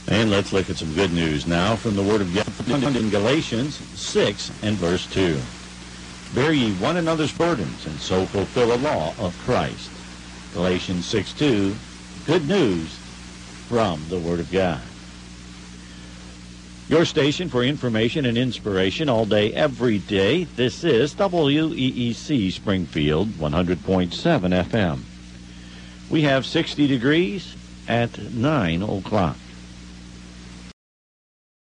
And let's look at some good news now from the Word of God found in Galatians 6 and verse 2. Bear ye one another's burdens, and so fulfill the law of Christ. Galatians 6:2, good news from the Word of God. Your station for information and inspiration all day, every day. This is WEEC Springfield, 100.7 FM. We have 60 degrees at 9 o'clock.